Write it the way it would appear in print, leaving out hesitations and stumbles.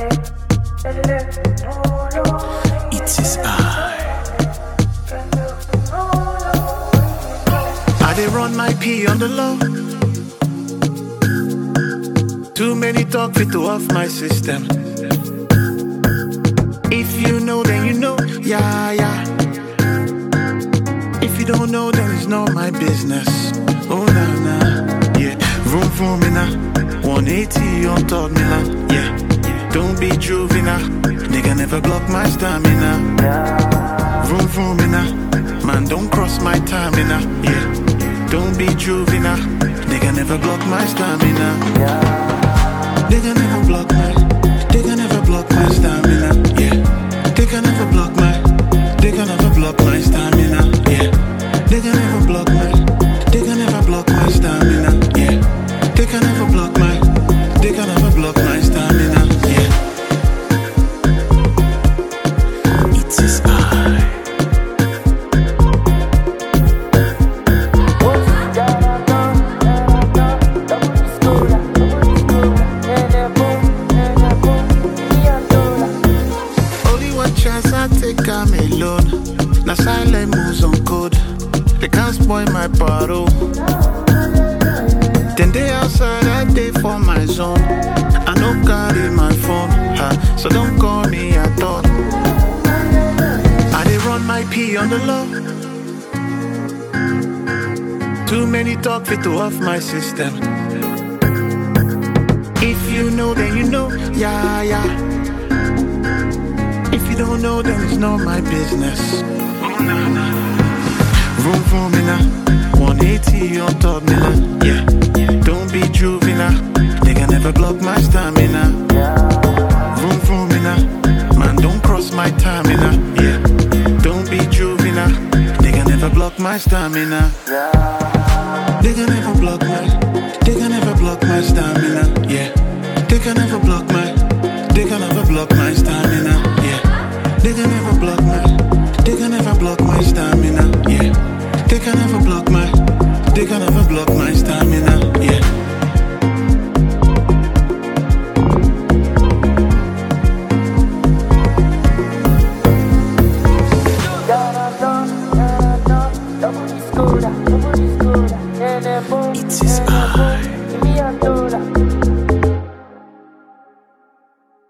It is I dey run my pee on the low. Too many talk fit to off my system. If you know, then you know, yeah, yeah. If you don't know, then it's not my business. Oh, nah, nah, yeah. Vroom, vroom, me nah. 180 on top me lah, yeah. Don't be juvenile, nigga never block my stamina. Vroom, vroom, me nah. Man, don't cross my timing, yeah. Don't be juvenile, nigga never block my stamina. Nigga never block my, nigga never block my stamina, yeah. Nigga never block my, nigga never block my stamina, yeah. Nigga never block my, nigga never block my stamina, yeah. Nigga never block my, nigga never block my stamina, yeah. It is chance I take, I'm alone. Now silent moves on code. They can't spoil my bottle. Then they outside, I day for my zone. I no carry my phone, so don't call me at all. I dey run my pee on the low. Too many talk fit to off my system. If you know, then you know, yeah, yeah. If you don't know, then it's not my business. Oh, nah, nah. Vroom, vroom, me nah. 180 on top me lah, yeah. Don't be juvenile, nigga never block my stamina. Vroom, vroom, me nah. Man, don't cross my timing, yeah. Don't be juvenile, nigga never block my stamina. Nigga never block my, nigga never block my stamina, yeah. Nigga never block my, nigga never block my stamina, yeah. Nigga never block my, nigga never block my stamina, yeah. Nigga never block my, nigga never block my